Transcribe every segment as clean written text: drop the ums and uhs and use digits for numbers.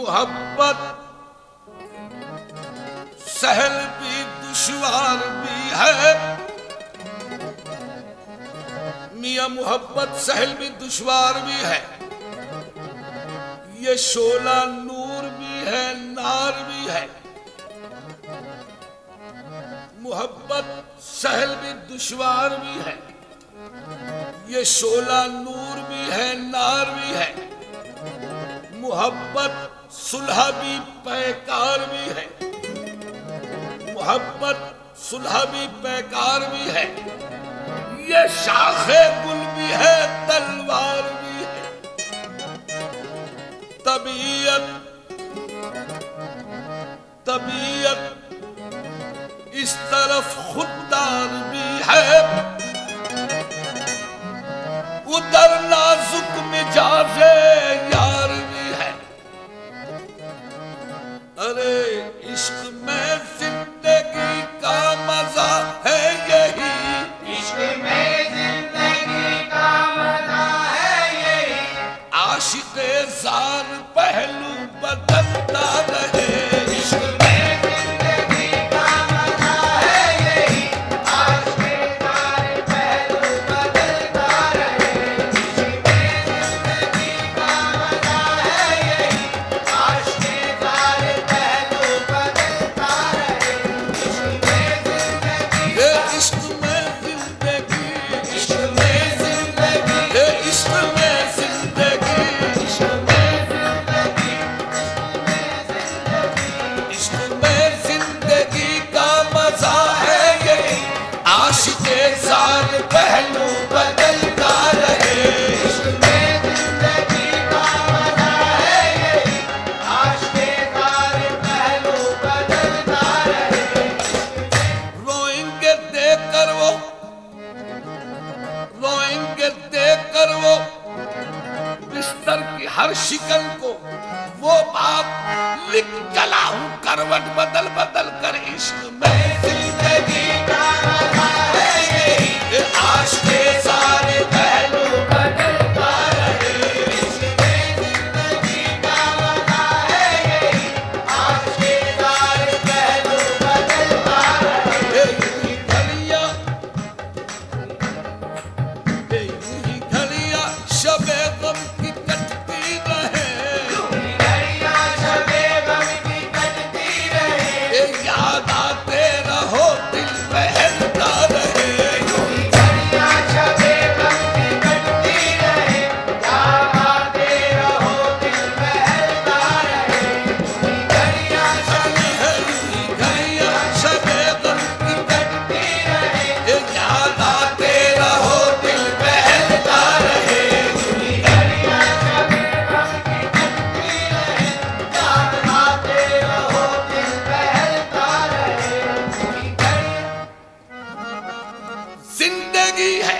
मोहब्बत सहल भी दुश्वार भी है। मियां मोहब्बत सहल भी दुश्वार भी है, ये शोला नूर भी है नार भी है। मोहब्बत सहल भी दुश्वार भी है, ये शोला नूर भी है नार भी है। मोहब्बत सुलह भी पैकार भी है, मोहब्बत सुलह भी पैकार भी है। ये शाखे गुल भी है तलवार भी है। तबीयत इस तरफ खुददार भी है, उधर नाजुक मिजाजे यार भी है। अरे इश्क में जिंदगी का मजा है यही, इश्क में जिंदगी का मजा है यही। आशिक़े ज़ार पहलू बदलता रहे। इश्क में जिंदगी का मजा है यही, आशिक़े ज़ार पहलू बदलता रहे। इश्क में जिंदगी का मजा है यही, आशिक़े ज़ार पहलू बदलता रहे। इश्क में जिंदगी, ये इश्क में जिंदगी, इश्क में जिंदगी, ये इश्क में जिंदगी, इश्क में जिंदगी, इश्क में जिंदगी का मजा है यही। आशिक़े ज़ार पहलू बदलता रहे। इश्क में जिंदगी का मजा है यही, आशिक़े ज़ार पहलू बदलता रहे। रोएंगे देखकर वो, रोएंगे देखकर वो बिस्तर की हर शिकन को। वो बात लिख चला हूं करवट बदल बदल कर। इश्क में जिंदगी का मजा है यही, ये आशिक़े ज़ार पहलू बदलता रहे। इश्क में जिंदगी का मजा है यही, आशिक़े ज़ार पहलू बदलता रहे। ये यूं ही घड़ियां, ये यूं ही घड़ियां शबे गम की कटती रहे। घड़ियाँ शबे गम की कटती रहे। ये याद आते रहो दिल बहलता रहे। घड़ियाँ शबे गम की कटती रहे, याद आते रहो दिल बहलता रहे। घड़ियाँ घड़ी है यूं ही घड़ियां शबे गम की कटती रहे, ये याद आते रहो दिल बहलता रहे। घड़ियाँ शबे गम की कटती रहे, याद आते रहो दिल बहलता रहे। जिंदगी है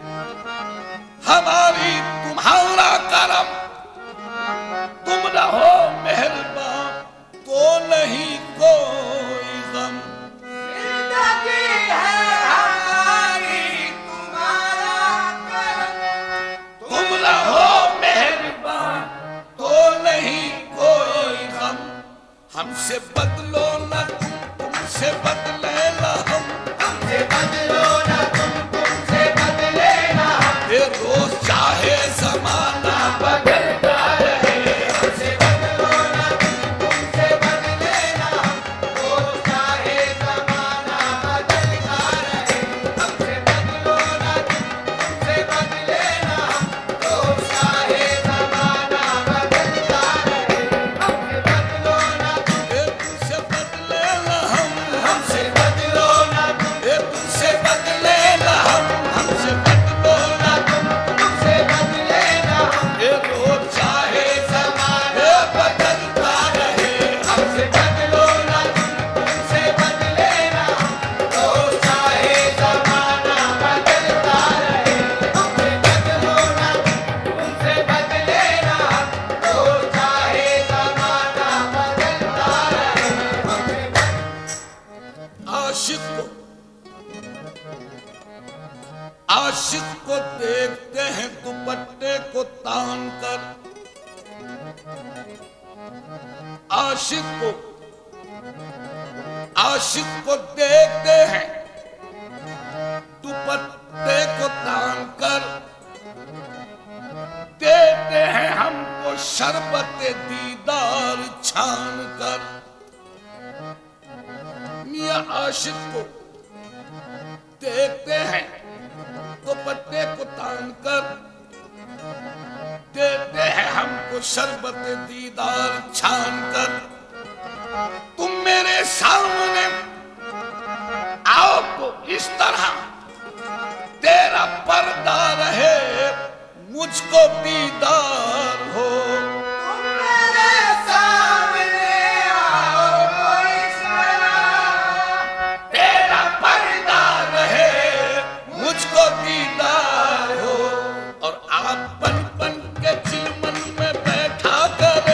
हमारी तुम्हारा करम, तुम रहो मेहरबान तो नहीं कोई गम। जिंदगी है हमारी तुम्हारा करम, तुम रहो मेहरबान तो नहीं कोई गम। हमसे बदलो न तुम, तुमसे बदले न हम। हमसे बदलो ना तुम, तुमसे बदले ना हम। ये रोज चाहे जमाना बदलता रहे। हमसे बदलो ना तुम, तुमसे बदले ना हम। रोज चाहे ज़माना बदलता रहे। हमसे बदलो ना तुम, तुमसे बदले ना हम। रोज चाहे ज़माना बदलता रहे। हमसे बदलो ना तुम, ये तुमसे बदले न हम, हमसे बदलो ना तुम, ये तुमसे बदले न हम, हमसे बदलो न तुम। तुमसे बदले ना हम। ये रोज चाहे ज़माना ये बदलता रहे। हमसे बदलो ना तुम, तुमसे बदले ना हम। रोज चाहे ज़माना बदलता रहे। हमसे बदलो ना तुम, तुमसे बदले ना हम। रोज चाहे ज़माना बदलता रहे। आशिक को देखते हैं दुपट्टे को तान कर, आशिक को देखते हैं दुपट्टे को तान कर, देते हैं हमको शरबत दीदार छान कर। मियां आशिक को देखते हैं दुपट्टे को तान कर, देते हैं हमको शरबत दीदार छान कर। तुम मेरे सामने आओ तो इस तरह तेरा पर्दा रहे, मुझको दीदार हो। तुम मेरे सामने आओ तो इस तरह तेरा पर्दा रहे, मुझको दीदार हो। और आप बन बन के चिलमन में बैठा करे,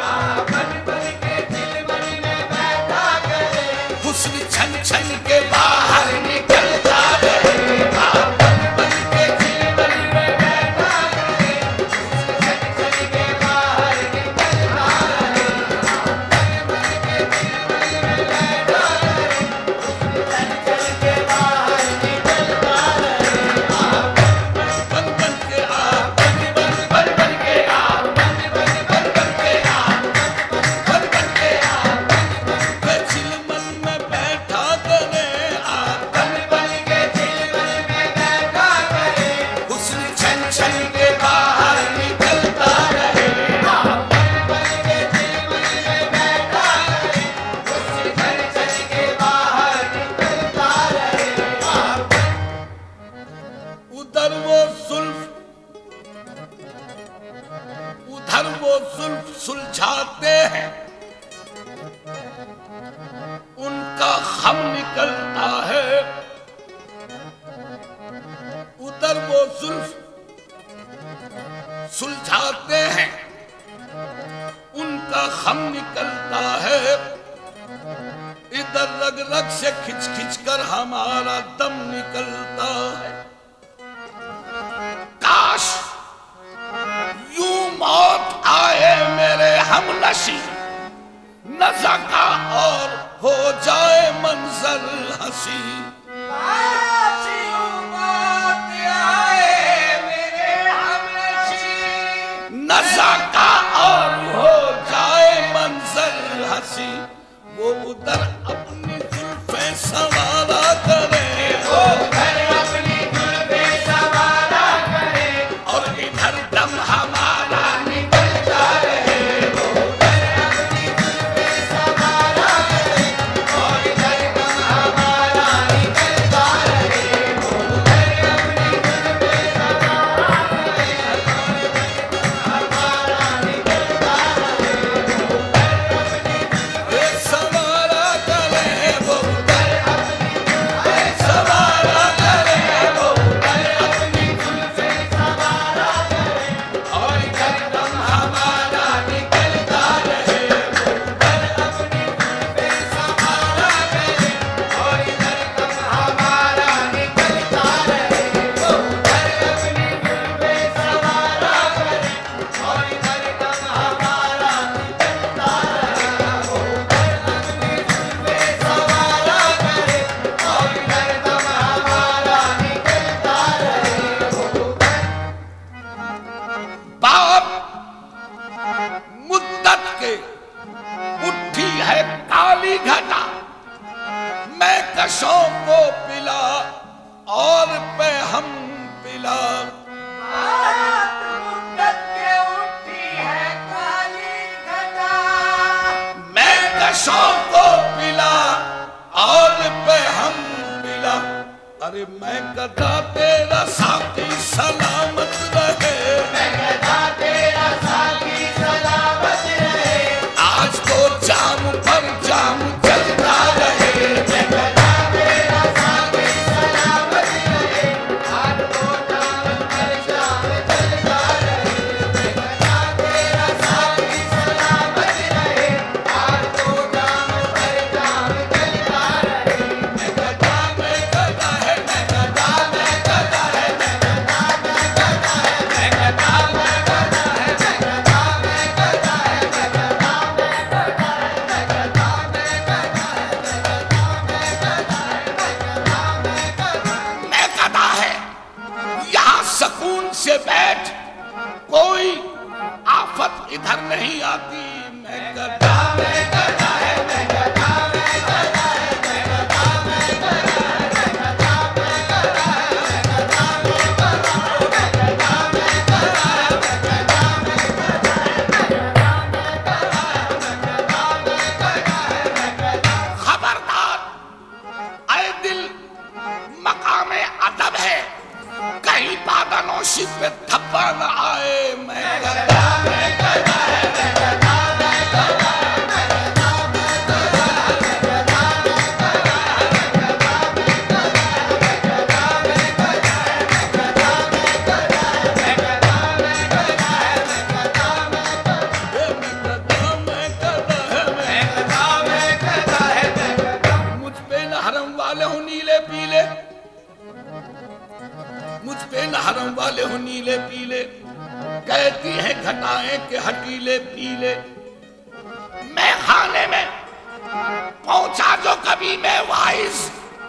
हुस्न छन छन के बाहर निकलता रहे। आप बन बन के चिलमन में बैठा करे, छन छन के बाहर निकलता रहे। बन के चिलमन में बैठा करे, छन छन के बाहर निकलता रहे। बन बन के आप बन बन के आप बन बन के आप बन बन के आप के चिलमन में बैठा करे। आप बन बन के चिलमन में बैठा करे, हुस्न छन छन के बाहर निकलता रहे। बन बन के चिलमन में बैठा करे, हुस्न छन छन के बाहर निकलता रहे। उधर वो जुल्फ सुलझाते हैं, उनका खम निकलता है। उधर वो जुल्फ सुलझाते हैं, उनका खम निकलता है। इधर रग रग से खिंच खिंच कर हमारा दम निकलता है। काश यूं मौत आए मेरे हमनशी, नज़का और हो जाए मंजर हंसी। काश यूं मौत आए मेरे हमनशी, नज़का और हो जाए मंजर हंसी। वो उधर अपनी जुल्फें संवारा करे, वो घर अपनी जुल्फें संवारा करे, और इधर दम हमारा निकलता रहे। वो घर अपनी जुल्फें संवारा करे, और इधर दम हमारा निकलता रहे। वो घर अपनी जुल्फें संवारा करे, और इधर दम हमारा निकलता रहे। वो घर अपनी जुल्फें संवारा करे, वो घर अपनी जुल्फें संवारा करे, वो घर अपनी जुल्फें संवारा करे, और इधर दम हमारा निकलता रहे। वो घर अपनी जुल्फें संवारा करे, और इधर दम हमारा निकलता रहे। वो घर अपनी जुल्फें संवारा करे, और इधर दम हमारा निकलता रहे। वो घर अपनी जुल्फें संवारा करे, और इधर दम हमारा निकलता रहे। बाप मुद्दत के उठी है काली घटा, मैं कशों को पिला और पे हम पिला। बात मुद्दत के उठी है काली घटा, मैं कशों को पिला और पे हम पिला। अरे मैं गदा तेरा साथी सलामत रहे, मैं गधा तेरा साथी सलामत रहे। आज तो जाम पर जाम चलता रहे। मैं गधा तेरा साथी सलामत रहे, आज तो जाम पर जाम चलता रहे। मैं गधा तेरा साथी सलामत रहे, आज तो जाम पर जाम चलता रहे। मैं गधा मैं गदा है, मैं गदा, मैं गदा है, मैं गदा, मैं इधर नहीं आती। मैं गधा मैं गधा है, मैं गधा, मैं गधा है, मैं गधा, मैं गधा है, मैं गधा, मैं गधा है, मैं गधा, मैं गधा है, मैं गधा, मैं गधा है, मैं गधा, मैं गधा है, मैं गधा, मैं गधा है, मैं गधा, मैं गधा है, मैं गधा। खबरदार, आए दिल मकामे अदब है, कहीं पादानोशी पे थप्पा न आए। मैं गधा मैं गधा है, मैं गधा, मैं गधा है, मैं गधा, मैं गधा है, मैं गधा, मैं गधा है, मैं गधा, मैं गधा है, मैं गधा, मैं गधा है, मैं गधा, मैं गधा है, मैं गधा, मैं गधा है, मैं गधा, मैं गधा है, मैं गधा। मुझ पे न हरम वाले हो नीले पीले, मुझ पे न हरम वाले हो नीले पीले, कहती हैं घटाएं के हटीले पीले। मैं खाने में पहुंचा जो कभी मैं वाइस,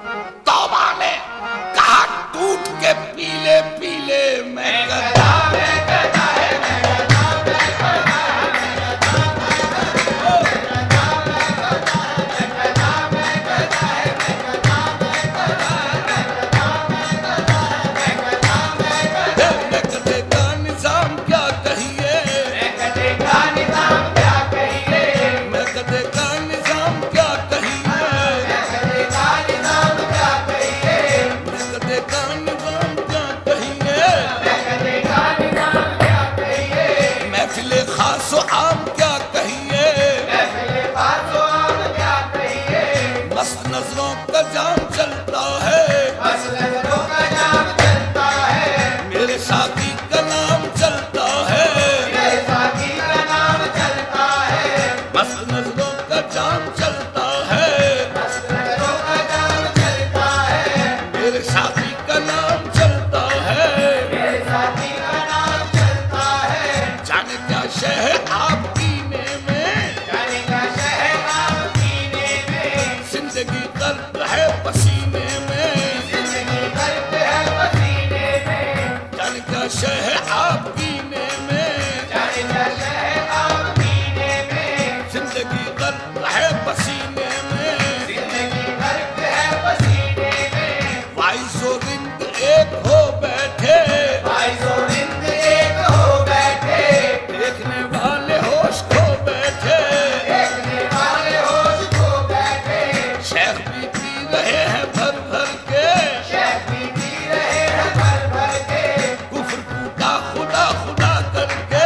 तौबा ने कहा टूट के पीले पीले। मैं गधा मैं गधा है, मैं गधा, मैं गधा है, मैं गधा, मैं गधा है, मैं गधा, मैं गधा है, मैं गधा, मैं गधा है, मैं गधा, मैं गधा है, मैं गधा, मैं गधा है, मैं गधा, मैं गधा है। मैं गधे का निजाम क्या कहिए, मैं गधे का निजाम क्या कहिए, मैं गधे का निजाम क्या कहिए, मैं गधे का निजाम क्या कहिए, मैं गधे का निजाम क्या कहिए। मैं गधे का निजाम क्या कहिए, महफिले खासो आम क्या कहिए, महफिले बातों आम क्या कहिए, मस्त नजरों का जाम चलता है, बस नजरों का जाम चलता है, मेरे साथी का नाम चलता है, मेरे साथी का नाम चलता है, मस्त नजरों का जाम चलता है, बस नजरों का जाम चलता है, मेरे साथी का नाम चलता है। मेरे साथी का नाम चलता है। जाने क्या शहर आप पीने में, जाने का शहर आप पीने में, जिंदगी कर्ज है पसीने में। जिंदगी गर्द है पसीने में, जाने क्या शहर आप पीने में, जाने का शहर आप पीने में, जिंदगी कर्ज है पसीने में। जिंदगी गर्द है पसीने में। वाइसो रिंद एक हो बैठे, भाई जोरिंद एक हो बैठे, देखने वाले होश खो बैठे, देखने वाले होश खो बैठे, शेख भी पी रहे हैं भर भर के, शेख भी पी रहे हैं भर भर के, कुफ्र कूटा खुदा खुदा करके।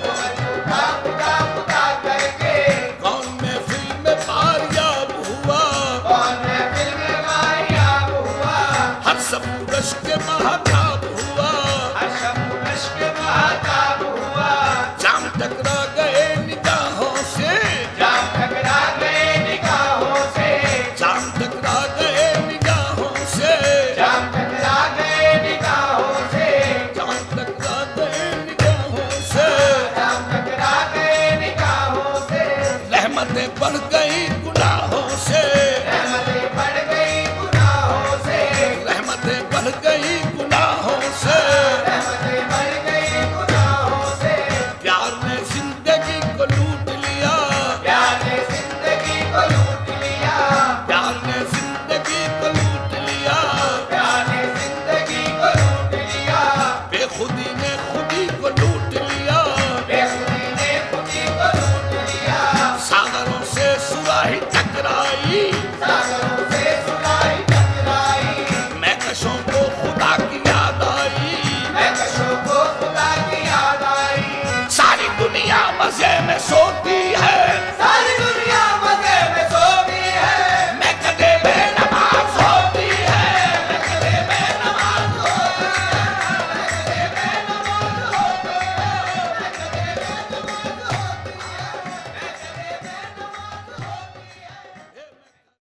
खुदा खुदा खुदा करके, कौन महफिल में पारियाब हुआ, कौन महफिल में कामयाब हुआ, हर सब रश के महाताब हुआ, हर शब इश्क महताब हुआ, जाम टकरा गए निगाहों से, जाम टकरा गए निगाहों से, जाम टकरा गए निगाहों से, जाम टकरा गए निगाहों से, जाम टकरा गए निगाहों से। जाम टकरा गए निगाहों से, रहमतें बढ़ गई गुनाहों से, रहमतें बढ़ गई गुनाहों से, रहमतें बढ़ गई गुनाहों से। रहमतें बढ़ गई गुनाहों से, प्यार ने जिंदगी को लूट लिया, प्यार ने जिंदगी को लूट लिया, प्यार ने जिंदगी को लूट लिया, प्यार ने जिंदगी को लूट लिया, बेखुदी ने खुदी को लूट लिया, बेखुदी ने खुदी को लूट लिया, सागरों से सुराही टकराई, सागरों से सुनाई टकराई, महकशों को खुदा की याद आई, महकशों को खुदा की याद आई, सारी दुनिया मजे में सोती